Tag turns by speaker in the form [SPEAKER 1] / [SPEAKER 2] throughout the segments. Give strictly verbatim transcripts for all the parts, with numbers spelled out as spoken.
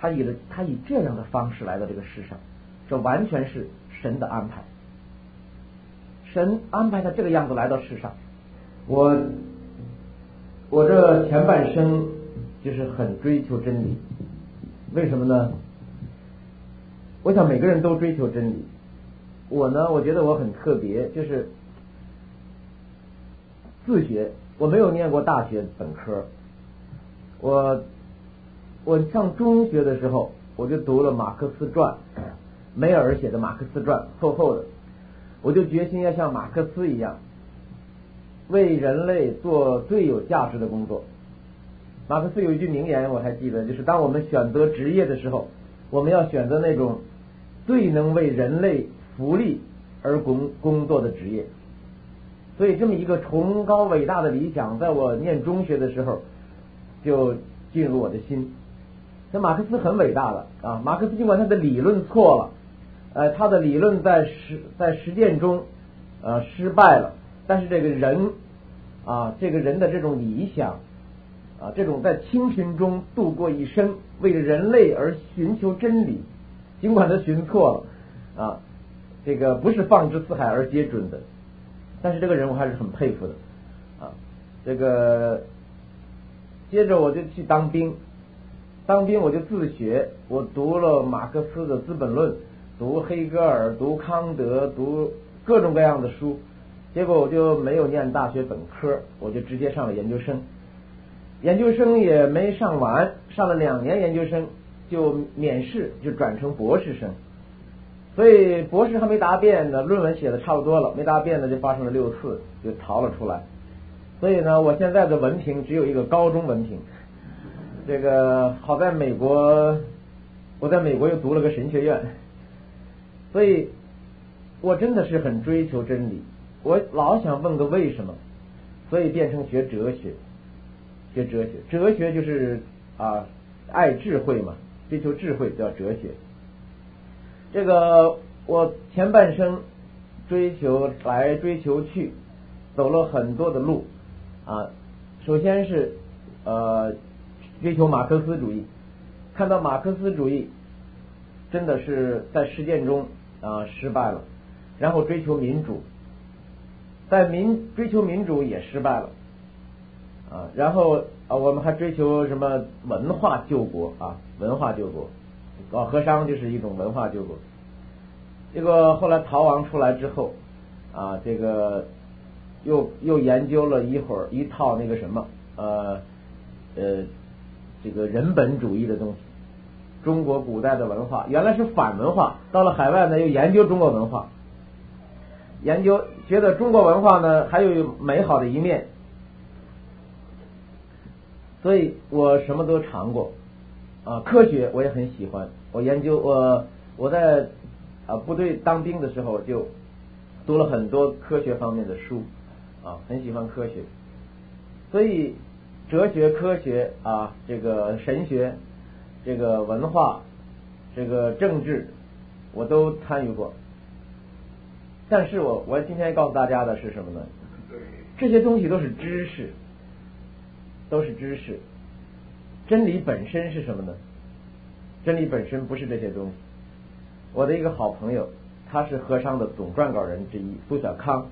[SPEAKER 1] 他以了他以这样的方式来到这个世上，这完全是神的安排。神安排他这个样子来到世上。我我这前半生就是很追求真理，为什么呢？我想每个人都追求真理，我呢，我觉得我很特别，就是自学，我没有念过大学本科，我我上中学的时候我就读了马克思传，梅尔写的马克思传，厚厚的，我就决心要像马克思一样为人类做最有价值的工作。马克思有一句名言我还记得，就是当我们选择职业的时候，我们要选择那种最能为人类福利而工工作的职业。所以这么一个崇高伟大的理想在我念中学的时候就进入我的心。那马克思很伟大的啊，马克思尽管他的理论错了，呃，他的理论在实在实践中呃失败了，但是这个人啊，这个人的这种理想啊，这种在清贫中度过一生，为了人类而寻求真理，尽管他寻错了啊，这个不是放之四海而皆准的，但是这个人我还是很佩服的啊。这个接着我就去当兵，当兵我就自学，我读了马克思的《资本论》，读黑格尔，读康德，读各种各样的书，结果我就没有念大学本科，我就直接上了研究生。研究生也没上完，上了两年研究生就免试，就转成博士生。所以博士还没答辩呢，论文写的差不多了，没答辩呢就发生了六次，就逃了出来。所以呢，我现在的文凭只有一个高中文凭。这个好在美国，我在美国又读了个神学院，所以我真的是很追求真理，我老想问个为什么，所以变成学哲学。学哲学，哲学就是啊爱智慧嘛，追求智慧叫哲学。这个我前半生追求来追求去，走了很多的路啊。首先是呃追求马克思主义，看到马克思主义真的是在实践中啊失败了，然后追求民主，在民追求民主也失败了啊，然后啊我们还追求什么文化救国啊，文化救国，搞和商就是一种文化救国。这个后来逃亡出来之后啊，这个又又研究了一会儿一套那个什么呃呃这个人本主义的东西，中国古代的文化原来是反文化，到了海外呢又研究中国文化，研究觉得中国文化呢还有美好的一面，所以我什么都尝过啊，科学我也很喜欢，我研究我我在啊部队当兵的时候就读了很多科学方面的书啊，很喜欢科学，所以哲学、科学啊，这个神学、这个文化、这个政治我都参与过。但是我我今天告诉大家的是什么呢？这些东西都是知识，都是知识。真理本身是什么呢？真理本身不是这些东西。我的一个好朋友，他是和商的总撰稿人之一，苏小康。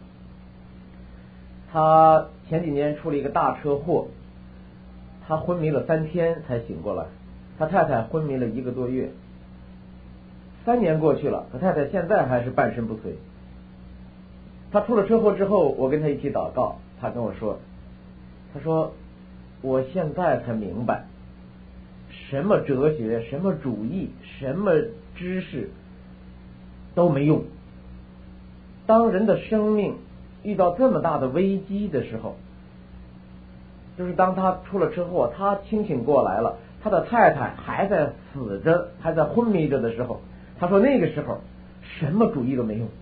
[SPEAKER 1] 他前几年出了一个大车祸，他昏迷了三天才醒过来，他太太昏迷了一个多月。三年过去了，他太太现在还是半身不遂。他出了车祸之后，我跟他一起祷告，他跟我说，他说我现在才明白，什么哲学、什么主义、什么知识都没用。当人的生命遇到这么大的危机的时候，就是当他出了车祸，他清醒过来了，他的太太还在死着，还在昏迷着的时候，他说那个时候什么主义都没用。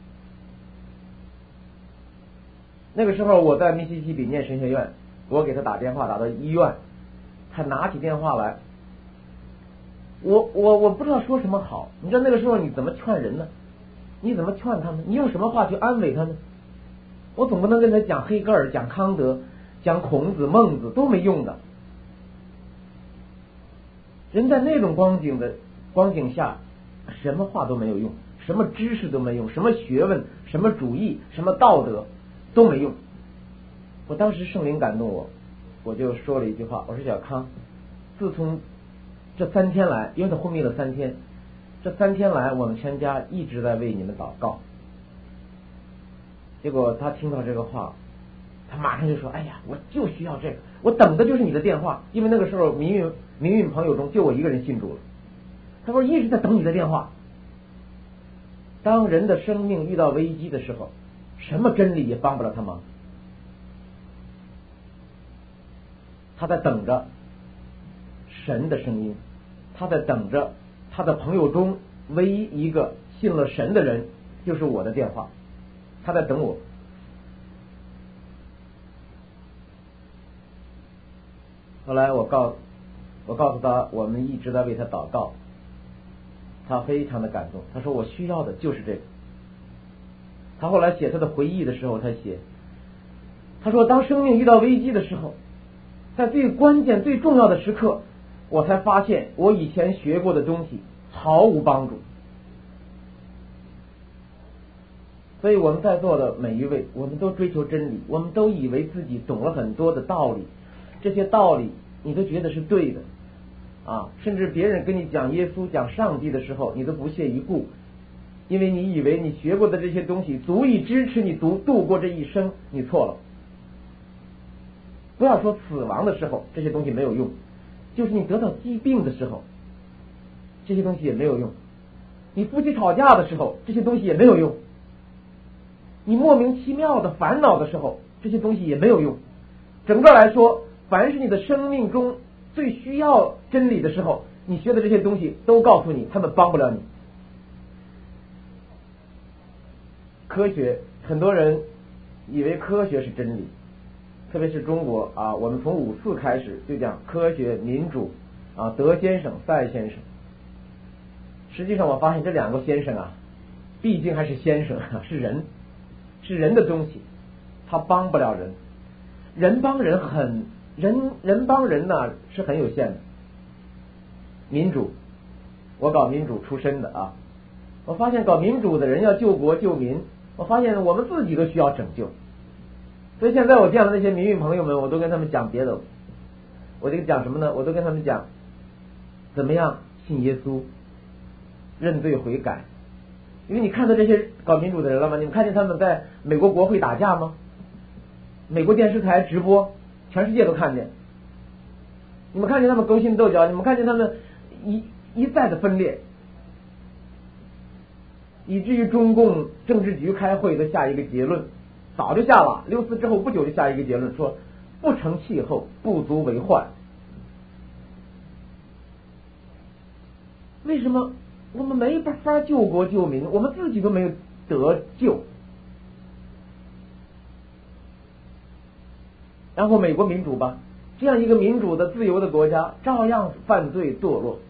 [SPEAKER 1] 那个时候我在密西西比念神学院，我给他打电话打到医院，他拿起电话来，我我我不知道说什么好。你知道那个时候你怎么劝人呢？你怎么劝他们？你用什么话去安慰他呢？我总不能跟他讲黑格尔、讲康德、讲孔子、孟子都没用的。 人在那种光景的光景下，什么话都没有用，什么知识都没用，什么学问，什么主义，什么道德都没用。我当时圣灵感动我，我就说了一句话，我说小康，自从这三天来，因为他昏迷了三天，这三天来我们全家一直在为你们祷告。结果他听到这个话，他马上就说：“哎呀，我就需要这个，我等的就是你的电话。”因为那个时候民运民运朋友中就我一个人信主了。他说一直在等你的电话。当人的生命遇到危机的时候，什么真理也帮不了他忙。他在等着神的声音，他在等着他的朋友中唯一一个信了神的人，就是我的电话。他在等我。后来我告我告诉他，我们一直在为他祷告。他非常的感动，他说我需要的就是这个。他后来写他的回忆的时候，他写，他说当生命遇到危机的时候，在最关键最重要的时刻，我才发现我以前学过的东西毫无帮助。所以我们在座的每一位，我们都追求真理，我们都以为自己懂了很多的道理，这些道理你都觉得是对的啊，甚至别人跟你讲耶稣讲上帝的时候，你都不屑一顾，因为你以为你学过的这些东西足以支持你度度过这一生。你错了。不要说死亡的时候这些东西没有用，就是你得到疾病的时候，这些东西也没有用。你夫妻吵架的时候，这些东西也没有用。你莫名其妙的烦恼的时候，这些东西也没有用。整个来说，凡是你的生命中最需要真理的时候，你学的这些东西都告诉你，他们帮不了你。科学，很多人以为科学是真理，特别是中国啊，我们从五四开始就讲科学、民主啊，德先生、赛先生。实际上我发现这两个先生啊，毕竟还是先生，是人，是人的东西，他帮不了人。人帮人很人人帮人呢是很有限的。民主，我搞民主出身的啊，我发现搞民主的人要救国救民，我发现我们自己都需要拯救。所以现在我见了那些民运朋友们，我都跟他们讲别的，我就讲什么呢？我都跟他们讲怎么样信耶稣，认罪悔改。因为你看到这些搞民主的人了吗？你们看见他们在美国国会打架吗？美国电视台直播，全世界都看见。你们看见他们勾心斗角，你们看见他们一一再的分裂，以至于中共政治局开会都下一个结论，早就下了，六四之后不久就下一个结论，说不成气候，不足为患。为什么？我们没法救国救民，我们自己都没有得救。然后美国民主吧，这样一个民主的自由的国家，照样犯罪堕落。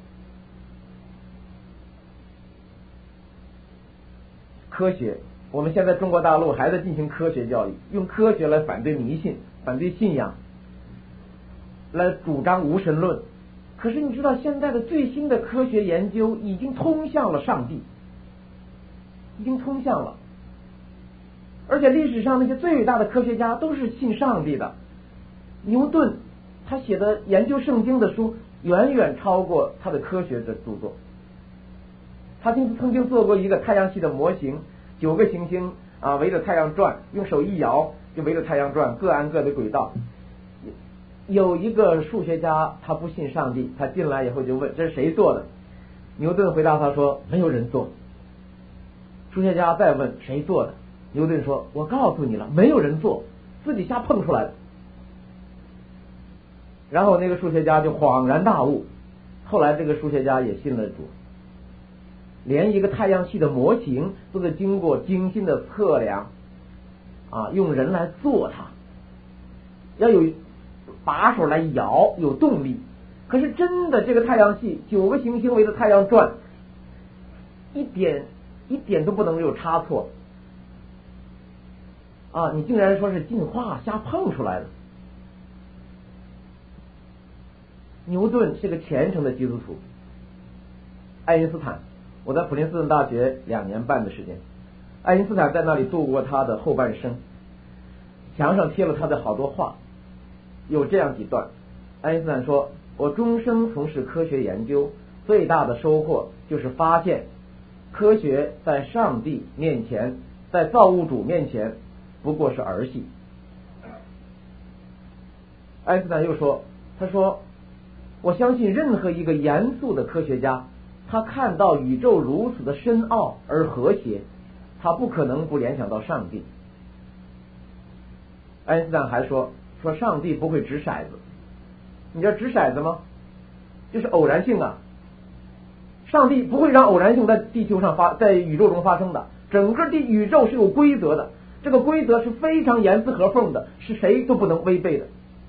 [SPEAKER 1] 科学，我们现在中国大陆还在进行科学教育，用科学来反对迷信，反对信仰，来主张无神论。可是你知道现在的最新的科学研究已经通向了上帝，已经通向了，而且历史上那些最伟大的科学家都是信上帝的。牛顿他写的研究圣经的书远远超过他的科学的著作。他曾曾经做过一个太阳系的模型，九个行星啊围着太阳转，用手一摇就围着太阳转，各按各的轨道。有一个数学家他不信上帝，他进来以后就问这是谁做的？牛顿回答他说没有人做。数学家再问谁做的？牛顿说我告诉你了，没有人做，自己瞎碰出来的。然后那个数学家就恍然大悟，后来这个数学家也信了主，连一个太阳系的模型都得经过精心的测量啊，用人来做它，要有把手来摇，有动力。可是真的这个太阳系九个行星围着太阳转，一点一点都不能有差错啊！你竟然说是进化瞎碰出来的。 牛顿是个虔诚的基督徒。爱因斯坦，我在普林斯顿大学两年半的时间，爱因斯坦在那里度过他的后半生，墙上贴了他的好多话，有这样几段。爱因斯坦说，我终生从事科学研究，最大的收获就是发现科学在上帝面前，在造物主面前不过是儿戏。爱因斯坦又说，他说我相信任何一个严肃的科学家，他看到宇宙如此的深奥而和谐，他不可能不联想到上帝。爱因斯坦还说，说上帝不会掷骰子。你知道掷骰子吗？就是偶然性啊，上帝不会让偶然性在地球上发，在宇宙中发生的。整个地宇宙是有规则的，这个规则是非常严丝合缝的，是谁都不能违背的。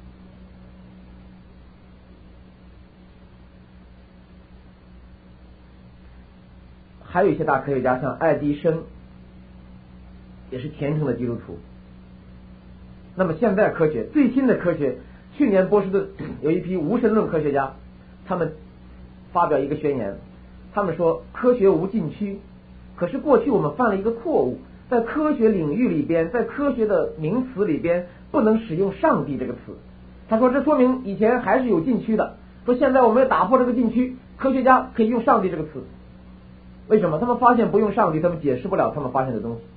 [SPEAKER 1] 还有一些大科学家，像爱迪生，也是虔诚的基督徒。那么现在科学，最新的科学，去年波士顿有一批无神论科学家，他们发表一个宣言，他们说科学无禁区，可是过去我们犯了一个错误，在科学领域里边，在科学的名词里边不能使用上帝这个词。他说这说明以前还是有禁区的，说现在我们要打破这个禁区，科学家可以用上帝这个词。为什么？他们发现不用上帝，他们解释不了他们发现的东西。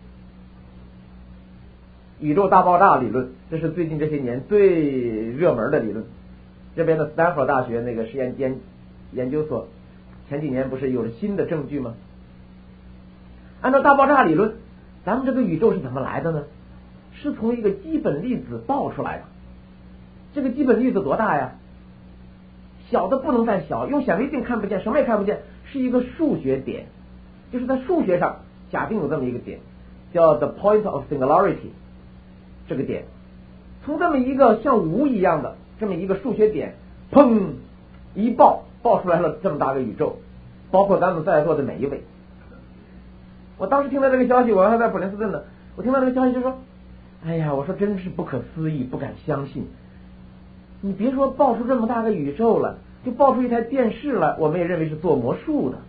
[SPEAKER 1] 宇宙大爆炸理论，这是最近这些年最热门的理论。这边的斯坦福大学那个实验研研究所前几年不是有了新的证据吗？按照大爆炸理论，咱们这个宇宙是怎么来的呢？是从一个基本粒子爆出来的。这个基本粒子多大呀？小的不能再小，用显微镜看不见，什么也看不见，是一个数学点，就是在数学上假定有这么一个点，叫 the point of singularity。这个点从这么一个像无一样的这么一个数学点，砰一爆，爆出来了这么大个宇宙，包括咱们在座的每一位。我当时听到这个消息，我还在普林斯顿呢，我听到这个消息就说，哎呀，我说真是不可思议，不敢相信。你别说爆出这么大个宇宙了，就爆出一台电视来，我们也认为是做魔术的。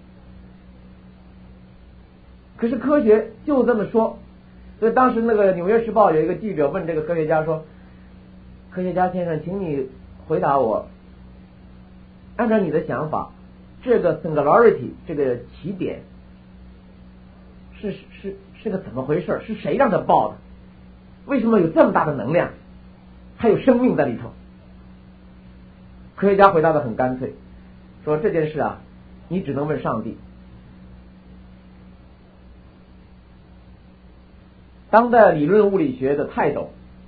[SPEAKER 1] 可是科学就这么说。所以当时那个《纽约时报》有一个记者问这个科学家说，科学家先生，请你回答我，按照你的想法，这个 singularity 这个起点是是是个怎么回事？是谁让它爆的？为什么有这么大的能量，还有生命在里头？科学家回答的很干脆，说这件事啊，你只能问上帝。当代理论物理学的泰斗，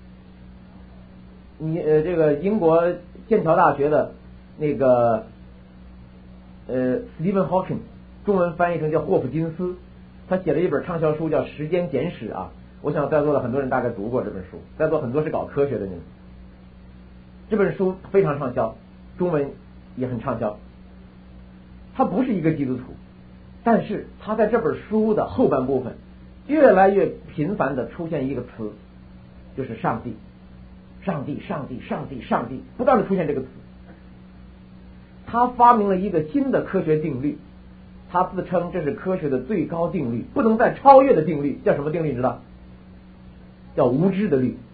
[SPEAKER 1] 你呃这个英国剑桥大学的那个呃 Stephen Hawking， 中文翻译成叫霍普金斯，他写了一本畅销书叫《时间简史》啊，我想在座的很多人大概读过这本书，在座很多是搞科学的人。这本书非常畅销，中文也很畅销。他不是一个基督徒，但是他在这本书的后半部分越来越频繁的出现一个词，就是上帝，上帝，上帝，上帝，上帝，不断的出现这个词。他发明了一个新的科学定律，他自称这是科学的最高定律，不能再超越的定律，叫什么定律？你知道？叫无知的律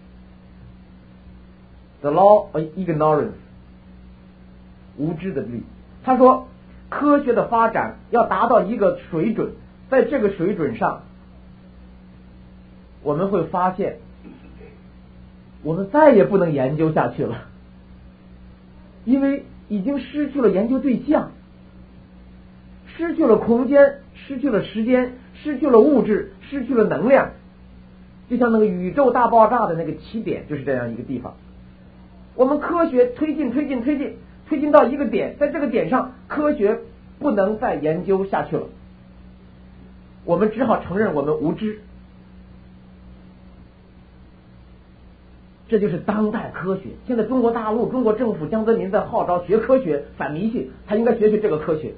[SPEAKER 1] ，the law of ignorance， 无知的律。他说，科学的发展要达到一个水准，在这个水准上，我们会发现，我们再也不能研究下去了，因为已经失去了研究对象，失去了空间，失去了时间，失去了物质，失去了能量。就像那个宇宙大爆炸的那个起点就是这样一个地方。我们科学推进推进推进推进到一个点，在这个点上科学不能再研究下去了，我们只好承认我们无知。这就是当代科学。现在中国大陆中国政府江泽民在号召学科学反迷信，他应该学学这个科学。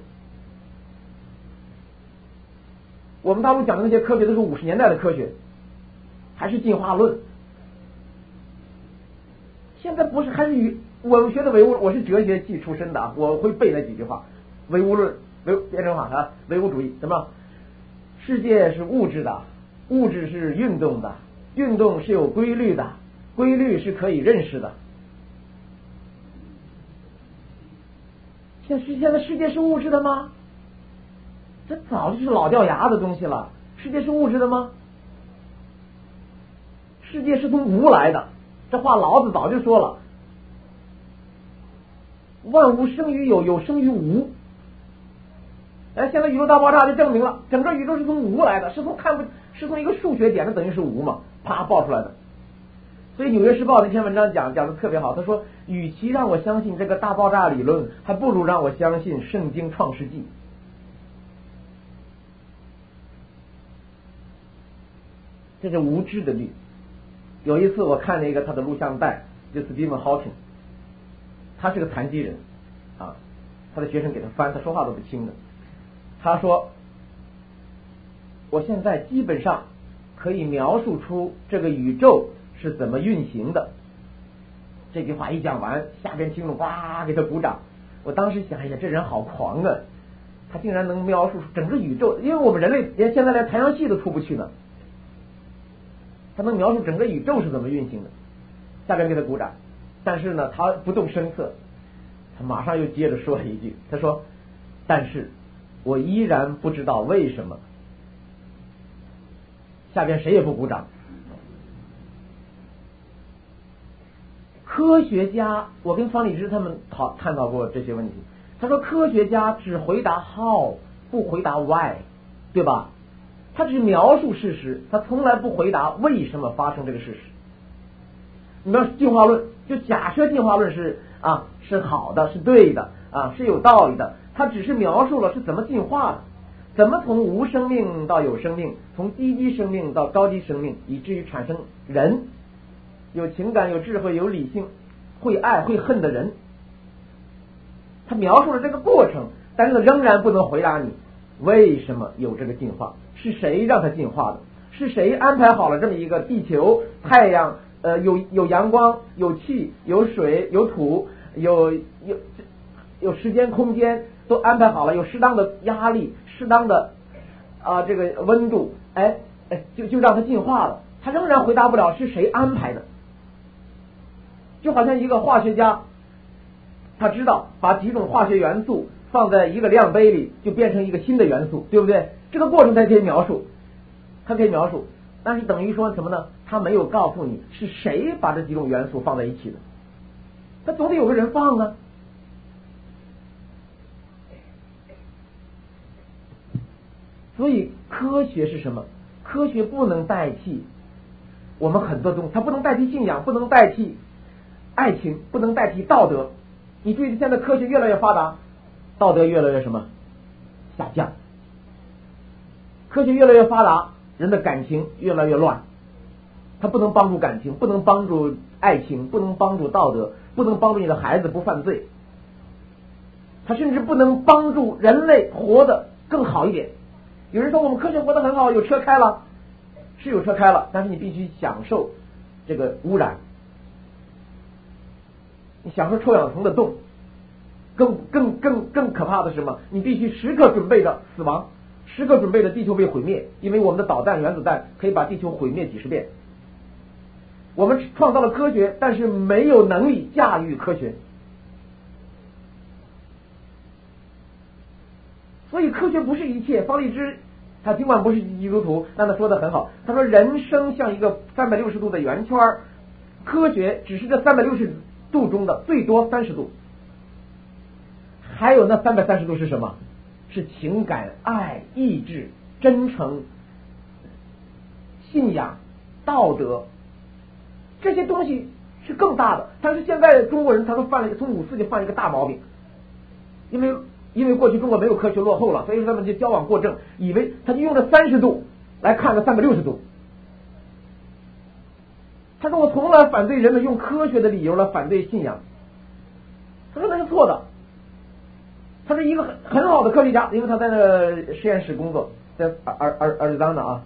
[SPEAKER 1] 我们大陆讲的那些科学都是五十年代的科学，还是进化论。现在不是，还是宇我学的唯物，我是哲学系出身的啊，我会背那几句话。唯物论，唯辩证法啊，唯物主义，什么？世界是物质的，物质是运动的，运动是有规律的，规律是可以认识的。现现在世界是物质的吗？这早就是老掉牙的东西了。世界是物质的吗？世界是从无来的，这话老子早就说了。万物生于有，有生于无。哎，现在宇宙大爆炸就证明了，整个宇宙是从无来的，是从看不，是从一个数学点，那等于是无嘛，啪爆出来的。所以《纽约时报》那篇文章讲讲的特别好，他说，与其让我相信这个大爆炸理论，还不如让我相信圣经创世纪。这是无知的律。有一次我看了一个他的录像带，就是 Stephen Hawking， 他是个残疾人啊，他的学生给他翻，他说话都不清的。他说，我现在基本上可以描述出这个宇宙是怎么运行的。这句话一讲完，下边听众哇给他鼓掌。我当时想，哎呀，这人好狂啊，他竟然能描述出整个宇宙，因为我们人类连现在连太阳系都出不去呢，他能描述整个宇宙是怎么运行的。下边给他鼓掌，但是呢，他不动声色，他马上又接着说了一句，他说，但是我依然不知道为什么。下边谁也不鼓掌。科学家，我跟方礼之他们讨探讨过这些问题。他说，科学家只回答 how， 不回答 why， 对吧？他只描述事实，他从来不回答为什么发生这个事实。你比方进化论，就假设进化论是啊是好的，是对的啊是有道理的，他只是描述了是怎么进化的，怎么从无生命到有生命，从低级生命到高级生命，以至于产生人，有情感、有智慧、有理性、会爱会恨的人。他描述了这个过程，但是仍然不能回答你为什么有这个进化，是谁让它进化的，是谁安排好了这么一个地球、太阳，呃，有有阳光、有气、有水、有土、有有有时间、空间，都安排好了，有适当的压力、适当的啊、呃、这个温度，哎哎，就就让它进化了。他仍然回答不了是谁安排的。就好像一个化学家，他知道把几种化学元素放在一个量杯里就变成一个新的元素，对不对？这个过程他可以描述，他可以描述，但是等于说什么呢？他没有告诉你是谁把这几种元素放在一起的，他总得有个人放啊。所以科学是什么？科学不能代替我们很多东西，它不能代替信仰，不能代替爱情，不能代替道德。你注意，现在科学越来越发达，道德越来越什么下降。科学越来越发达，人的感情越来越乱，它不能帮助感情，不能帮助爱情，不能帮助道德，不能帮助你的孩子不犯罪，它甚至不能帮助人类活得更好一点。有人说我们科学活得很好，有车开了，是有车开了，但是你必须享受这个污染，你享受臭氧层的洞，更更更更可怕的是什么？你必须时刻准备着死亡，时刻准备着地球被毁灭，因为我们的导弹、原子弹可以把地球毁灭几十遍。我们创造了科学，但是没有能力驾驭科学。所以科学不是一切。方励之他尽管不是基督徒，但他说的很好，他说人生像一个三百六十度的圆圈，科学只是这三百六十度中的最多三十度，还有那三百三十度是什么？是情感、爱、意志、真诚、信仰、道德，这些东西是更大的。但是现在中国人他说犯了一个，从五四就犯了一个大毛病，因为因为过去中国没有科学落后了，所以说他们就矫枉过正，以为他就用了三十度来看了三百六十度。他说我从来反对人们用科学的理由来反对信仰，他说那是错的。他是一个很很好的科学家，因为他在那个实验室工作，在阿阿阿里桑那啊。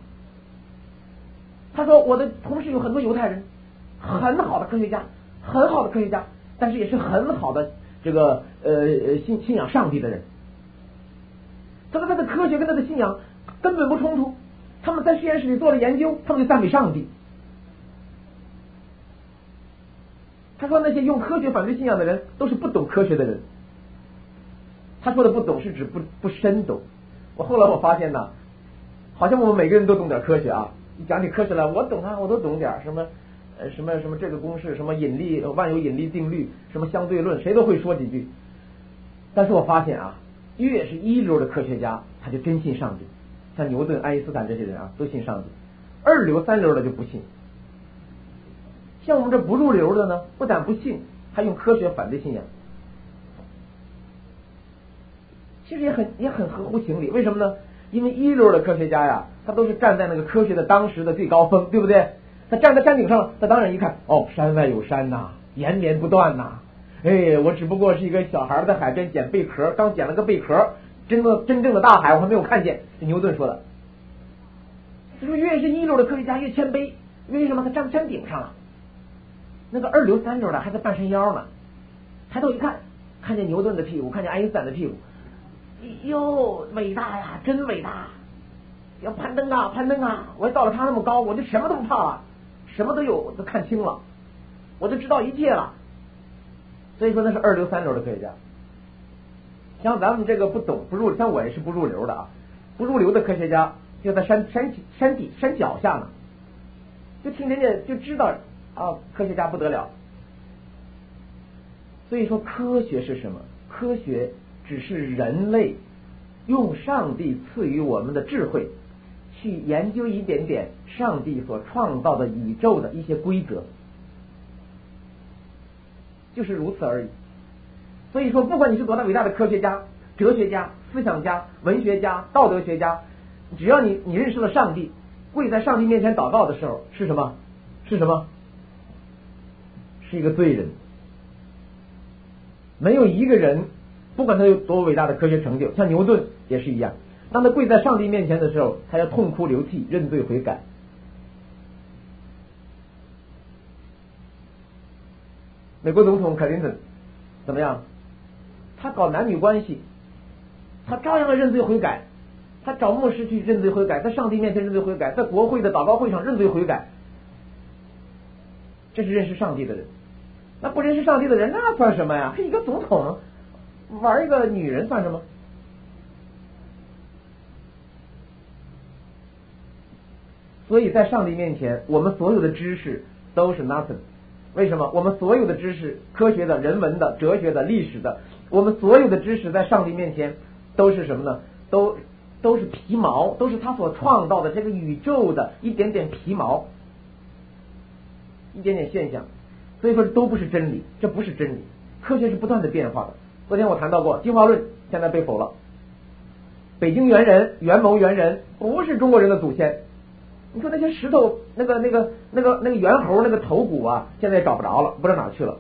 [SPEAKER 1] 他说我的同事有很多犹太人，很好的科学家，很好的科学家， 但是也是很好的这个呃信信仰上帝的人。他说他的科学跟他的信仰根本不冲突，他们在实验室里做了研究，他们就赞美上帝。他说那些用科学反对信仰的人都是不懂科学的人。他说的不懂是指不不深懂。我后来我发现呢，好像我们每个人都懂点科学啊，一讲起科学来我懂啊，我都懂点什么呃什么什么这个公式，什么引力万有引力定律，什么相对论，谁都会说几句。但是我发现啊，越是一流的科学家，他就真信上帝，像牛顿、爱因斯坦这些人啊，都信上帝。二流、三流的就不信。像我们这不入流的呢，不但不信，还用科学反对信仰。其实也很也很合乎情理，为什么呢？因为一流的科学家呀，他都是站在那个科学的当时的最高峰，对不对？他站在山顶上，他当然一看，哦，山外有山呐，延绵不断呐。哎，我只不过是一个小孩在海边捡贝壳，刚捡了个贝壳，真的真正的大海我还没有看见。是牛顿说的。他说越是一流的科学家越谦卑，为什么？他站在山顶上了。那个二流三流的还在半山腰呢，抬头一看，看见牛顿的屁股，看见爱因斯坦的屁股，哟，伟大呀，真伟大！要攀登啊，攀登啊！我要到了他那么高，我就什么都不怕了，什么都有，我都看清了，我就知道一切了。所以说那是二流三流的科学家。像咱们这个不懂不入，像我也是不入流的啊，不入流的科学家就在山山山底山脚下呢，就听人家就知道啊，科学家不得了。所以说科学是什么？科学只是人类用上帝赐予我们的智慧去研究一点点上帝所创造的宇宙的一些规则，就是如此而已。所以说不管你是多大伟大的科学家、哲学家、思想家、文学家、道德学家，只要你你认识了上帝，跪在上帝面前祷告的时候是什么？是什么？是一个罪人。没有一个人不管他有多伟大的科学成就，像牛顿也是一样，当他跪在上帝面前的时候，他要痛哭流涕，认罪悔改。美国总统克林顿怎么样？他搞男女关系，他照样要认罪悔改，他找牧师去认罪悔改，在上帝面前认罪悔改，在国会的祷告会上认罪悔改。这是认识上帝的人。那不认识上帝的人那算什么呀？一个总统玩一个女人算什么？所以在上帝面前，我们所有的知识都是 nothing。为什么？我们所有的知识，科学的、人文的、哲学的、历史的，我们所有的知识在上帝面前都是什么呢？都都是皮毛，都是他所创造的这个宇宙的一点点皮毛，一点点现象。所以说都不是真理，这不是真理。科学是不断的变化的。昨天我谈到过进化论，现在被否了。北京猿人、元谋猿人不是中国人的祖先。你说那些石头，那个那个那个那个猿猴那个头骨啊，现在也找不着了，不知道哪去了。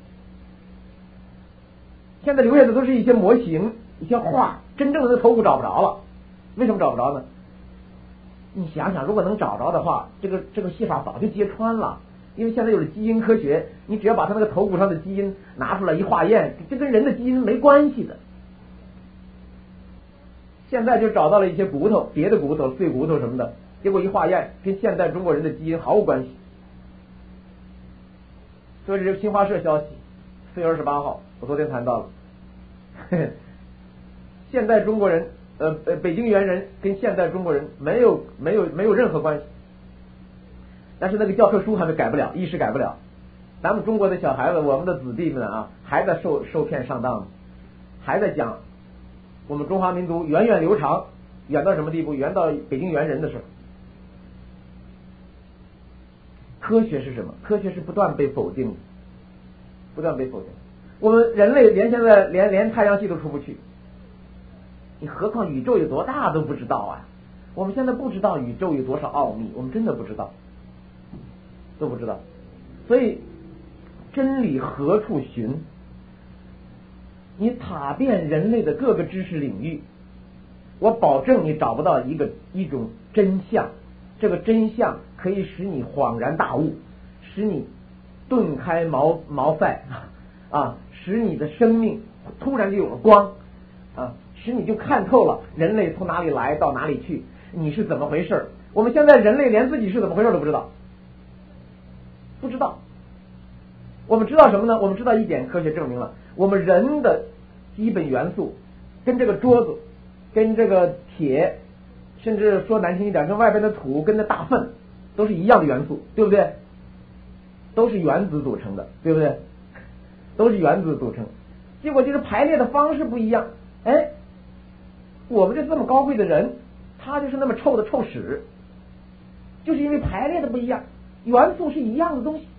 [SPEAKER 1] 现在留下的都是一些模型、一些画，真正的头骨找不着了。为什么找不着呢？你想想，如果能找着的话，这个这个戏法早就揭穿了。因为现在有了基因科学，你只要把他那个头骨上的基因拿出来一化验，这跟人的基因没关系的。现在就找到了一些骨头，别的骨头、碎骨头什么的，结果一化验，跟现代中国人的基因毫无关系。所以这是新华社消息，四月二十八号，我昨天谈到了，呵呵现代中国人，呃呃，北京猿人跟现代中国人没有没有没有任何关系。但是那个教科书还没改不了，一时改不了。咱们中国的小孩子，我们的子弟们啊，还在受受骗上当，还在讲我们中华民族源远流长，远到什么地步？远到北京猿人的时候。科学是什么？科学是不断被否定，不断被否定。我们人类连现在连连太阳系都出不去，你何况宇宙有多大都不知道啊！我们现在不知道宇宙有多少奥秘，我们真的不知道。都不知道，所以真理何处寻？你踏遍人类的各个知识领域，我保证你找不到一个一种真相。这个真相可以使你恍然大悟，使你顿开茅茅塞啊，使你的生命突然就有了光啊，使你就看透了人类从哪里来到哪里去，你是怎么回事。我们现在人类连自己是怎么回事都不知道，不知道。我们知道什么呢？我们知道一点，科学证明了我们人的基本元素跟这个桌子跟这个铁，甚至说难听一点，跟外边的土跟那大粪都是一样的元素，对不对？都是原子组成的，对不对？都是原子组成，结果就是排列的方式不一样。哎，我们这这么高贵的人，他就是那么臭的臭屎，就是因为排列的不一样，元素是一样的东西。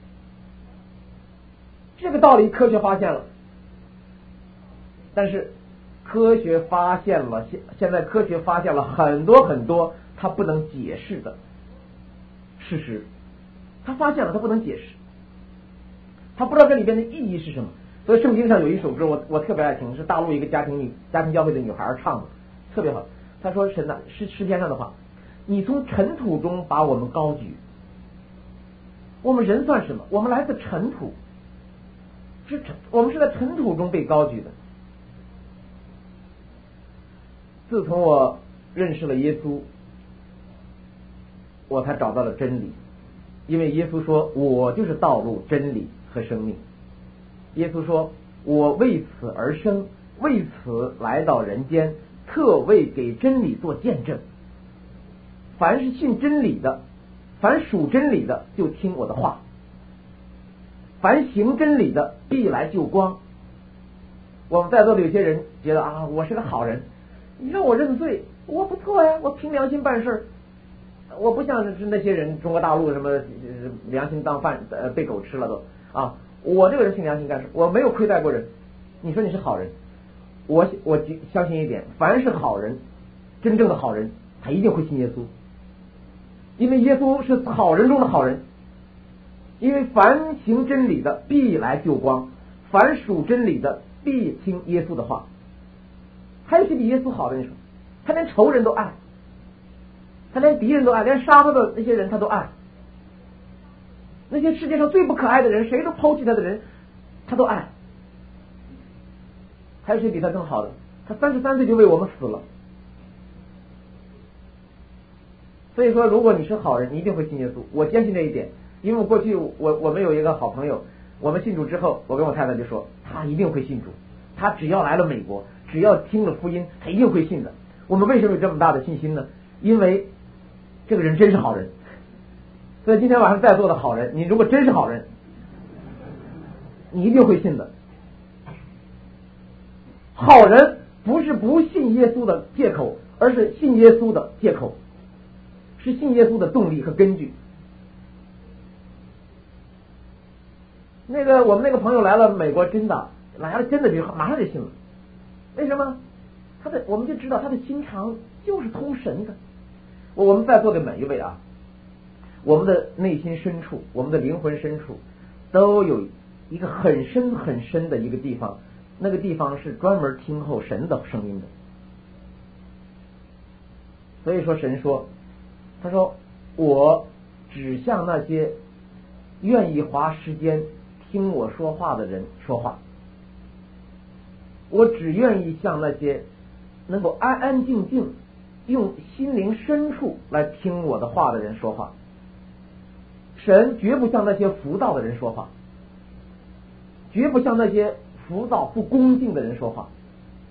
[SPEAKER 1] 这个道理科学发现了，但是科学发现了，现现在科学发现了很多很多他不能解释的事实，他发现了他不能解释，他不知道这里边的意义是什么。所以圣经上有一首歌，我我特别爱听，是大陆一个家庭女家庭教会的女孩唱的，特别好。她说神呐，诗诗篇上的话，你从尘土中把我们高举。我们人算什么？我们来自尘土，是我们是在尘土中被高举的。自从我认识了耶稣，我才找到了真理，因为耶稣说我就是道路真理和生命。耶稣说我为此而生，为此来到人间，特为给真理做见证。凡是信真理的，凡属真理的，就听我的话，凡行真理的，必来救光。我们在座的有些人觉得啊，我是个好人，你让我认罪，我不错呀，我凭良心办事，我不像是那些人，中国大陆什么良心当饭呃被狗吃了都啊，我这个人凭良心干事，我没有亏待过人。你说你是好人，我我相信一点，凡是好人，真正的好人，他一定会信耶稣，因为耶稣是好人中的好人。因为凡行真理的，必来救光；凡属真理的，必听耶稣的话。还有谁比耶稣好的？你说，他连仇人都爱，他连敌人都爱，连杀他的那些人他都爱。那些世界上最不可爱的人，谁都抛弃他的人，他都爱。还有谁比他更好的？他三十三岁就为我们死了。所以说，如果你是好人，你一定会信耶稣。我坚信这一点，因为我过去我我们有一个好朋友，我们信主之后，我跟我太太就说，他一定会信主，他只要来了美国，只要听了福音，他一定会信的。我们为什么有这么大的信心呢？因为这个人真是好人。所以今天晚上在座的好人，你如果真是好人，你一定会信的。好人不是不信耶稣的借口，而是信耶稣的借口，是信耶稣的动力和根据。那个我们那个朋友来了美国，真的来了，真的就马上就信了。为什么？他的我们就知道他的心肠就是通神的。我我们在座的每一位啊，我们的内心深处，我们的灵魂深处，都有一个很深很深的一个地方，那个地方是专门听候神的声音的。所以说神说，他说我只向那些愿意花时间听我说话的人说话，我只愿意向那些能够安安静静用心灵深处来听我的话的人说话。神绝不向那些浮躁的人说话，绝不向那些浮躁不恭敬的人说话。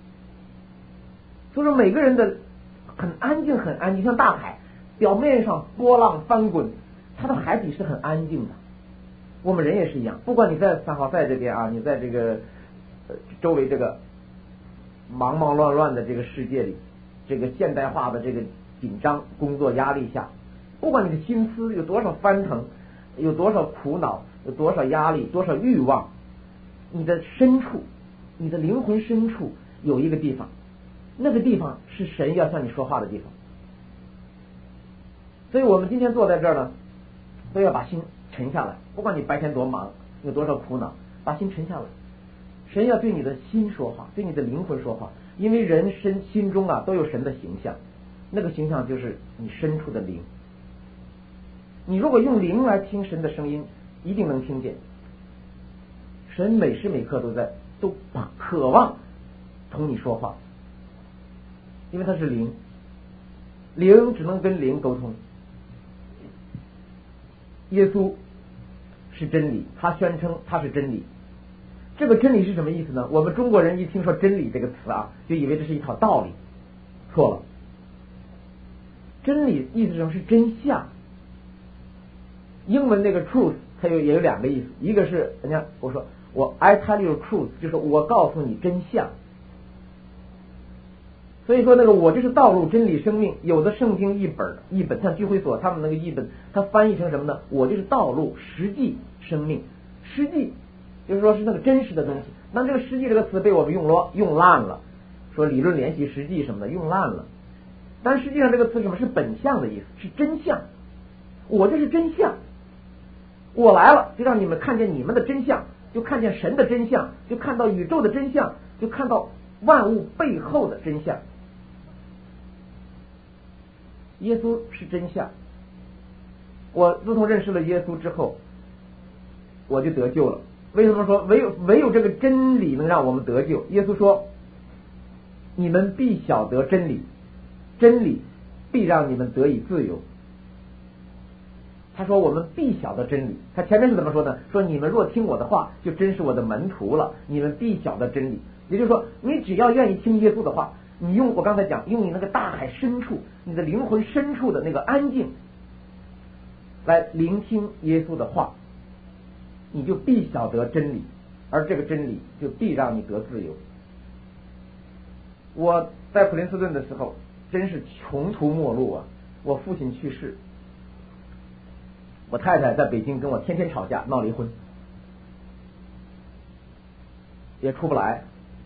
[SPEAKER 1] 所以说每个人的很安静很安静，像大海表面上波浪翻滚，它的海底是很安静的。我们人也是一样，不管你在三好赛这边啊，你在这个呃周围这个忙忙乱乱的这个世界里，这个现代化的这个紧张工作压力下，不管你的心思有多少翻腾，有多少苦恼，有多少压力，多少欲望，你的深处，你的灵魂深处有一个地方，那个地方是神要向你说话的地方。所以我们今天坐在这儿呢，都要把心沉下来，不管你白天多忙，有多少苦恼，把心沉下来。神要对你的心说话，对你的灵魂说话，因为人身心中啊都有神的形象，那个形象就是你深处的灵。你如果用灵来听神的声音，一定能听见。 神每时每刻都在都渴望同你说话，因为他是灵，灵只能跟灵沟通。耶稣是真理，他宣称他是真理。这个真理是什么意思呢？我们中国人一听说真理这个词啊，就以为这是一套道理，错了。真理意思上是真相。英文那个 truth 它有也有两个意思，一个是人家我说我 I tell you truth， 就是我告诉你真相。所以说那个我就是道路真理生命，有的圣经译本译本像聚会所他们那个译本，它翻译成什么呢？我就是道路实际生命，实际就是说是那个真实的东西。那这个实际这个词被我们用了用烂了，说理论联系实际什么的用烂了。但实际上这个词什么是本相的意思，是真相。我这是真相，我来了就让你们看见你们的真相，就看见神的真相，就看到宇宙的真相，就看到万物背后的真相。耶稣是真相。我自从认识了耶稣之后，我就得救了。为什么说唯有唯有这个真理能让我们得救？耶稣说你们必晓得真理，真理必让你们得以自由。他说我们必晓得真理，他前面是怎么说呢？说你们若听我的话，就真是我的门徒了，你们必晓得真理。也就是说你只要愿意听耶稣的话，你用我刚才讲用你那个大海深处你的灵魂深处的那个安静来聆听耶稣的话，你就必晓得真理，而这个真理就必让你得自由。我在普林斯顿的时候真是穷途末路啊！我父亲去世，我太太在北京跟我天天吵架闹离婚，也出不来，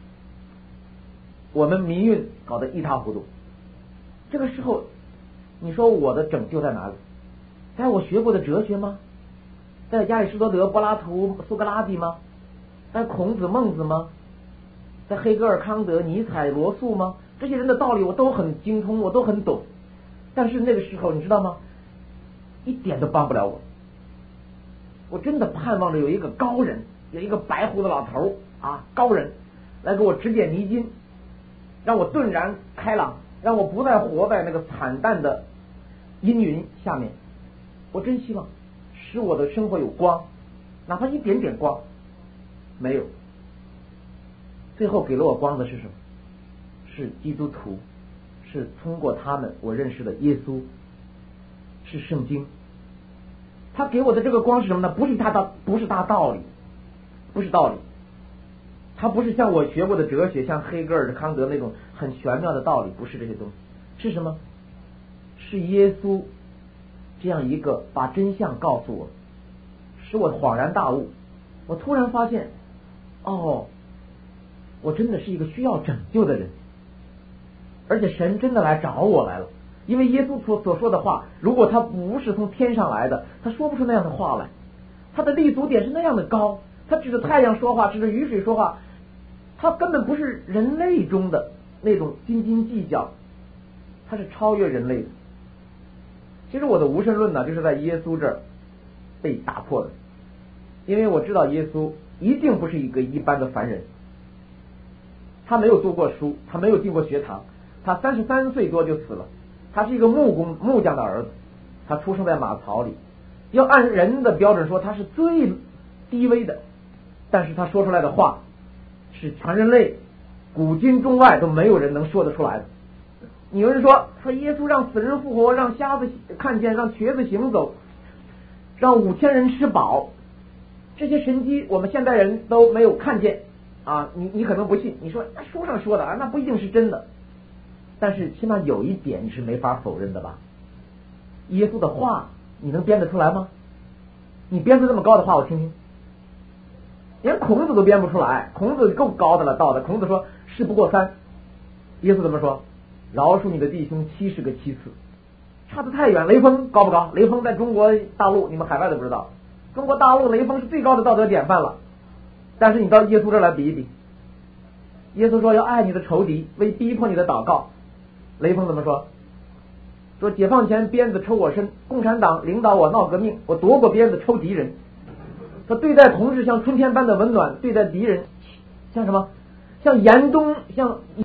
[SPEAKER 1] 我们民运搞得一塌糊涂。这个时候你说我的拯救在哪里？在我学过的哲学吗？在亚里士多德、柏拉图、苏格拉底吗？在孔子、孟子吗？在黑格尔、康德、尼采、罗素吗？这些人的道理我都很精通，我都很懂。但是那个时候你知道吗？一点都帮不了我。我真的盼望着有一个高人，有一个白胡子老头啊，高人来给我指点迷津，让我顿然开朗，让我不再活在那个惨淡的阴云下面。我真希望使我的生活有光，哪怕一点点光，没有。最后给了我光的是什么？是基督徒，是通过他们我认识的耶稣，是圣经。他给我的这个光是什么呢？不是他的，不是大道理，不是道理。他不是像我学过的哲学，像黑格尔、康德那种很玄妙的道理，不是这些东西。是什么？是耶稣这样一个把真相告诉我，使我恍然大悟。我突然发现，哦，我真的是一个需要拯救的人，而且神真的来找我来了。因为耶稣所所说的话，如果他不是从天上来的，他说不出那样的话来。他的立足点是那样的高，他指着太阳说话，指着雨水说话，他根本不是人类中的那种斤斤计较，他是超越人类的。其实我的无神论呢，就是在耶稣这儿被打破的，因为我知道耶稣一定不是一个一般的凡人，他没有读过书，他没有进过学堂，他三十三岁多就死了，他是一个木工木匠的儿子，他出生在马槽里，要按人的标准说他是最低微的，但是他说出来的话是全人类古今中外都没有人能说得出来的。有人说说耶稣让死人复活，让瞎子看见，让瘸子行走，让五千人吃饱，这些神迹我们现代人都没有看见啊！你你可能不信，你说书上说的啊，那不一定是真的，但是起码有一点你是没法否认的吧？耶稣的话你能编得出来吗？你编出这么高的话我听听。连孔子都编不出来，孔子够高的了，道的。孔子说事不过三，耶稣怎么说？饶恕你的弟兄七十个七次，差得太远。雷锋高不高？雷锋在中国大陆，你们海外都不知道，中国大陆雷锋是最高的道德典范了。但是你到耶稣这儿来比一比，耶稣说要爱你的仇敌，为逼迫你的祷告。雷锋怎么说？说解放前鞭子抽我身，共产党领导我闹革命，我夺过鞭子抽敌人。 他对待同志像春天般的温暖，对待敌人像什么？像严冬，像